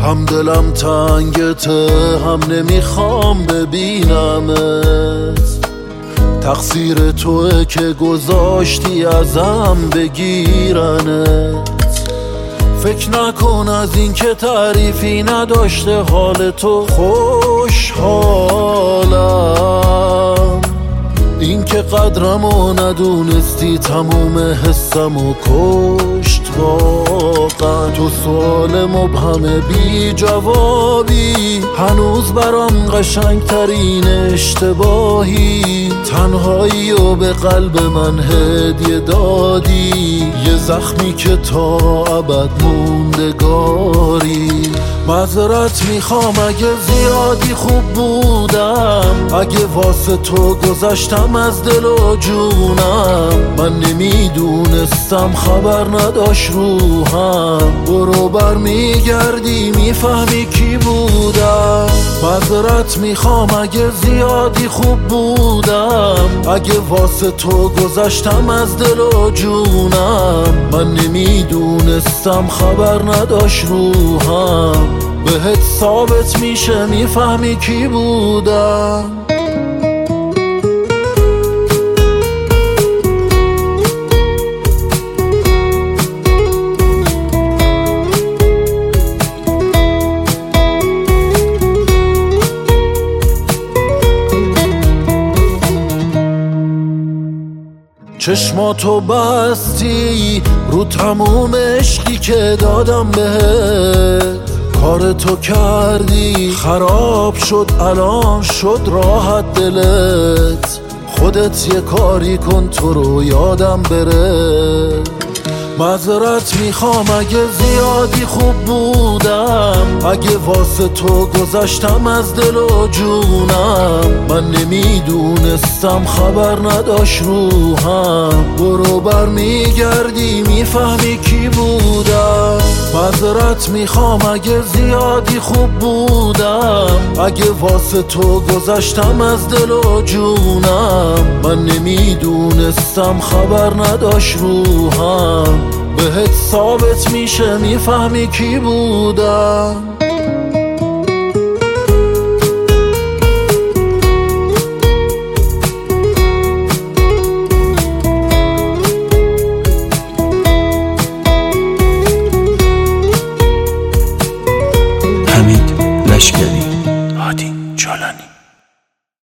هم دلم تنگته هم نمیخوام ببینمت. تقصیر توه که گذاشتی ازم بگیرنت. فکر نکن از این که تعریفی نداشته حال تو خوشحالم. این که قدرمو ندونستی تموم حسمو کشت. واقعا تو سوال مبهم بی جوابی، هنوز برام قشنگترین اشتباهی. تنهایی و به قلب من هدیه دادی، یه زخمی که تا ابد موندگاری. معذرت میخوام اگه زیادی خوب بودم، اگه واسه تو گذشتم از دل و جونم. من نمیدونستم خبر نداشت روحم، برو بر میگردی میفهمی کی بودم. معذرت میخوام اگه زیادی خوب بودم، اگه واسه تو گذشتم از دل و جونم. من نمیدونستم خبر نداشت روحم، بهت ثابت میشه میفهمی کی بودم. چشماتو بستی رو تموم عشقی که دادم بهت. کار تو کردی خراب شد الان شد راحت دلت. خودت یه کاری کن تو رو یادم بره. معذرت میخوام اگه زیادی خوب بودم، اگه واسه تو گذشتم از دل و جونم. من نمیدونستم خبر نداشت روحم، برو بر میگردی میفهمی کی بودم. معذرت میخوام اگه زیادی خوب بودم، اگه واسه تو گذشتم از دل و جونم. من نمیدونستم خبر نداشت روحم، بهت ثابت میشه میفهمی کی بودم.